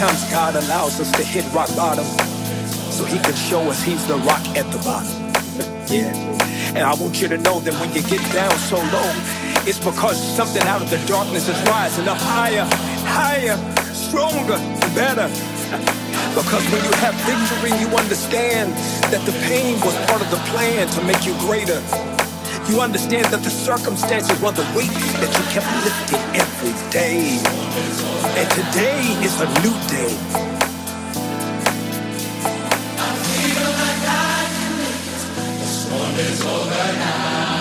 Sometimes God allows us to hit rock bottom so he can show us he's the rock at the bottom. Yeah. And I want you to know that when you get down so low, it's because something out of the darkness is rising up higher, higher, stronger, better. Because when you have victory, you understand that the pain was part of the plan to make you greater. You understand that the circumstances were the weights that you kept lifting every day. And today is a new day. I feel like I can make it. The storm is over now.